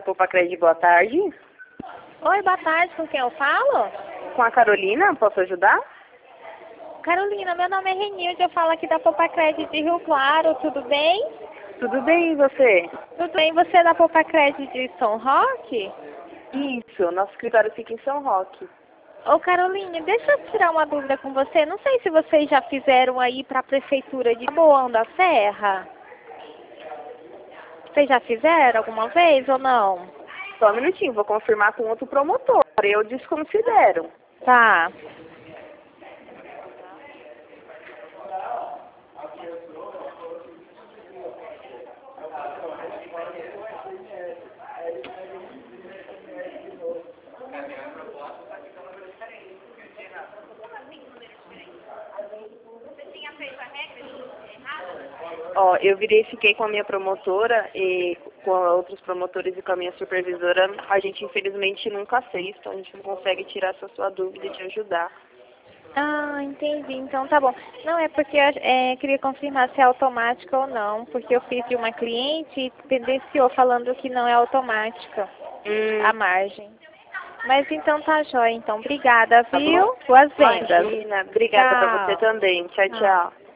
Popacred, boa tarde. Oi, boa tarde, com quem eu falo? Com a Carolina, posso ajudar? Carolina, meu nome é Renilde, eu falo aqui da Popacred de Rio Claro, tudo bem? Tudo bem, e você? Tudo bem, você é da Popacred de São Roque? Isso, nosso escritório fica em São Roque. Ô Carolina, deixa eu tirar uma dúvida com você, não sei se vocês já fizeram aí para a Prefeitura de Taboão da Serra. Vocês já fizeram alguma vez ou não? Só um minutinho, vou confirmar com outro promotor, eu desconsidero. Tá. Ó, eu verifiquei com a minha promotora e com outros promotores e com a minha supervisora, a gente infelizmente nunca fez, então a gente não consegue tirar essa sua dúvida e te ajudar. Ah, entendi. Então tá bom. Não, é porque eu queria confirmar se é automática ou não, porque eu fiz de uma cliente e tendenciou falando que não é automática a margem. Mas então tá jóia, então. Obrigada, Tá viu? bom? Boas vendas. Imagina, obrigada pra você também. Tchau, tchau.